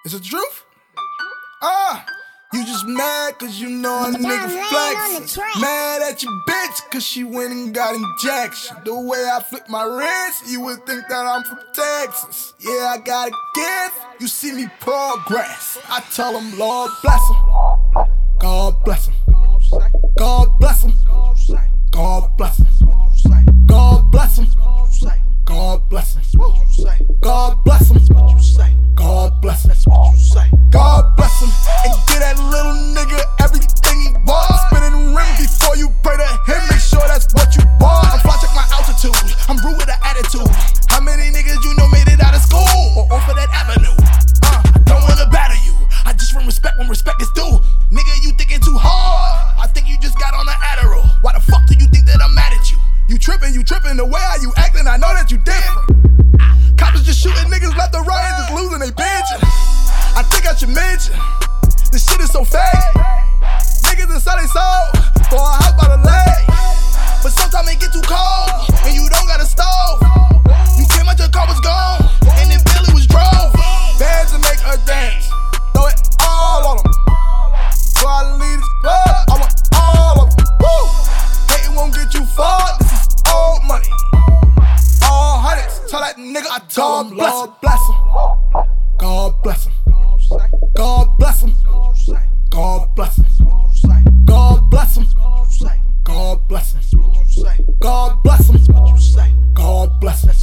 Is it the truth? You just mad cause you know a nigga flexin'. Mad at your bitch cause she went and got injection. The way I flip my wrist, you would think that I'm from Texas. Yeah, I got a gift, you see me progress. I tell them, Lord bless him. God bless him. God bless him. God bless him. God bless him. God bless him. God bless him. God bless him. God bless him. And get that little nigga everything he want. Spinning ring before you pray to him. Make sure that's what you want. I'm fly, check my altitude. I'm rude with an attitude. How many niggas you know made it out of school or off of that avenue? I don't wanna batter you. I just want respect when respect is due. Nigga, you thinking too hard. I think you just got on the Adderall. Why the fuck do you think that I'm mad at you? You tripping. The way how you acting, I know that you different. Cops just shooting niggas left or right and just losing they bitchin'. I think I should mention, this shit is so fake. Niggas that sell they soul for a house by the lake. But sometimes it get too cold and you don't got a stove. You came out your car was gone and then Billy was drove. Bands to make her dance, throw it all on them. So I leave this club, I want all of them. Woo! Hating won't get you far, this is old money. All hundreds, tell that nigga I told him, Lord bless him. God bless him. God bless him. God bless him. God bless him. God bless him. God bless him. God bless him.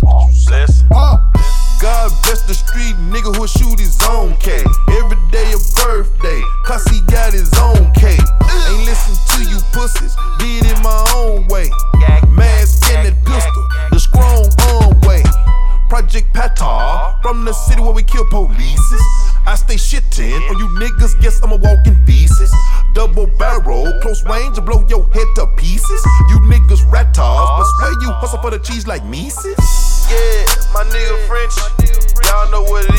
God bless the street nigga who'll shoot his own K. Every day a birthday, cause he got his own K. Ain't listen to you pussies, did it my own way. Mask in that pistol, the strong arm way. Project Patar, from the city where we kill polices. I stay shittin' on you niggas, guess I'm a walking thesis. Double barrel, close range to blow your head to pieces. You niggas rat-toss, but swear you hustle for the cheese like Mises. Yeah, my nigga French, y'all know what it is.